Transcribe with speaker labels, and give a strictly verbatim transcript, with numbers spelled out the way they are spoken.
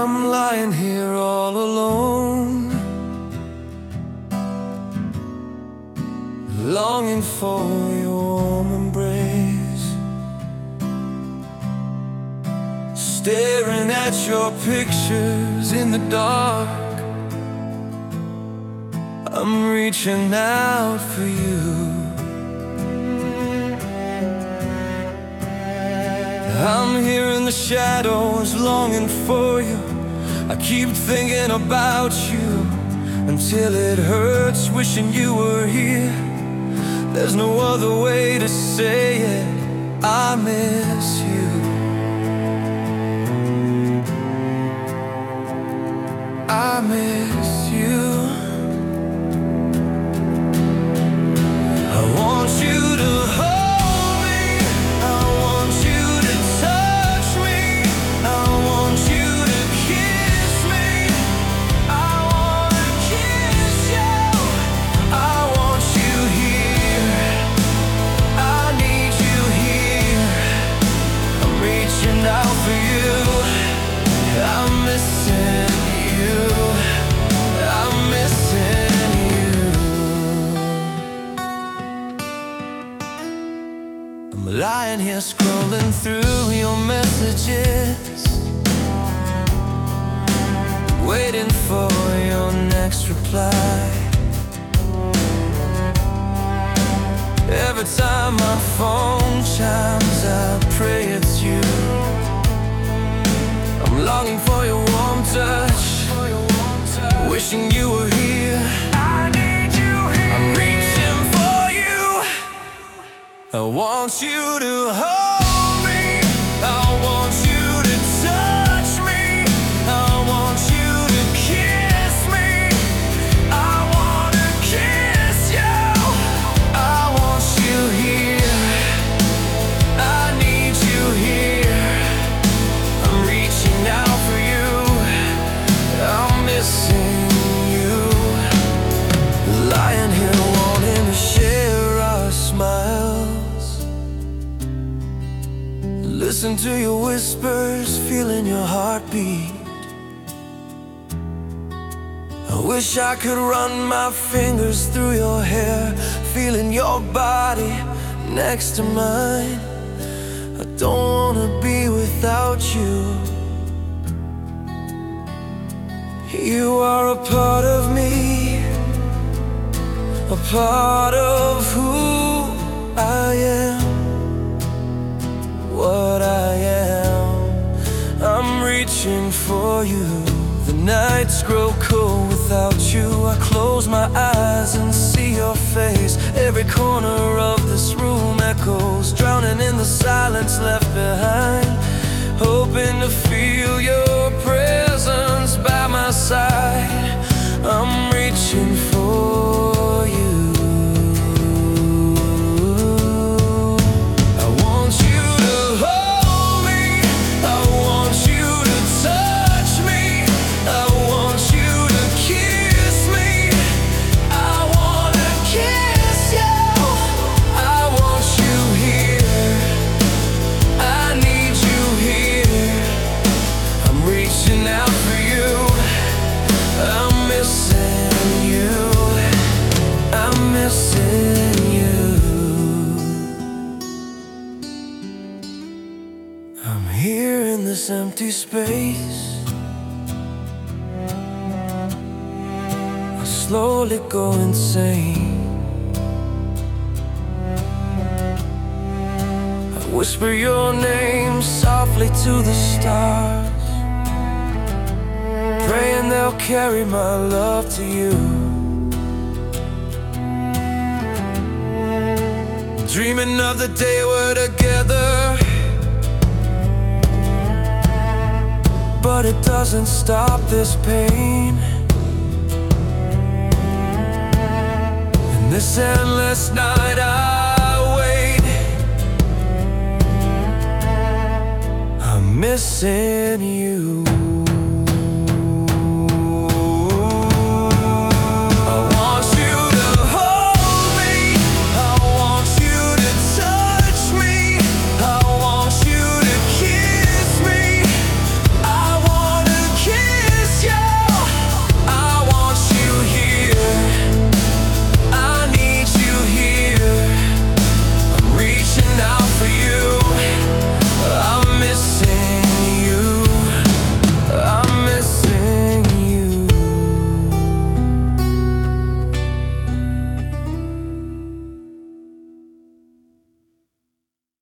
Speaker 1: I'm lying here all alone, longing for your warm embrace, staring at your pictures in the dark. I'm reaching out for you. I'm here in the shadows, longing for you. I keep thinking about you until it hurts, wishing you were here. There's no other way to say it. I miss you. I miss you. I want you to hold me. I want you to touch me. I want you to kiss me. I want to kiss you. I want you here. I need you here. I'm reaching out for you. I'm missing you. I'm missing you. I'm lying here scrolling through your messages, waiting for your next reply. Every time my phone chimes, I pray it's you. I'm longing for your warm touch, wishing you were here. I need you here. I'm reaching for you. I want you to hold me. I want you to touch me. I want you to kiss me. I want to kiss you. I want you here. I need you here. I'm reaching out for you. I'm missing you. Lying here wanting to share our smiles, listen to your whispers, feeling your heartbeat. I wish I could run my fingers through your hair, feeling your body next to mine. I don't wanna be without you. You are a part of me, a part of who I am, what I am. I'm reaching for you. The nights grow cold without you. I close my eyes and see your face. Every corner of this room echoes, drowning in the silence left behind. Hoping to feel your presence by my side. I'm reaching for you. I want you to hold me. I want you to touch me. I want you to kiss me. I want to kiss you. I want you here. I need you here. I'm reaching out for you. I'm missing you. I'm missing you. I'm here in this empty space. I slowly go insane. I whisper your name softly to the stars, praying they'll carry my love to you. Dreaming of the day we're together, but it doesn't stop this pain. In this endless night I wait. I'm missing you.